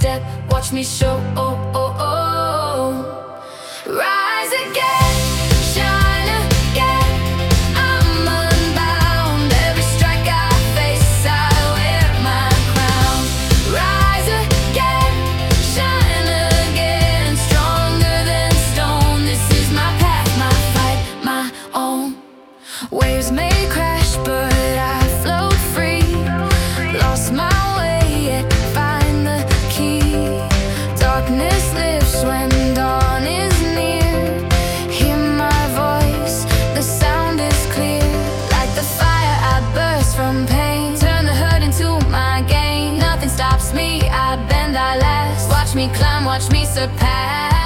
step, watch me show. Rise again, shine again. I'm unbound. Every strike I face, I wear my crown. Rise again, shine again. Stronger than stone. This is my path, my fight, my own. Waves may crash, but I float free. Lost my way, yet find the key. Darkness lifts when dawn is near. Hear my voice, the sound is clear. Like the fire, I burst from pain. Turn the hurt into my gain. Nothing stops me, I bend, I last. Watch me climb, watch me surpass.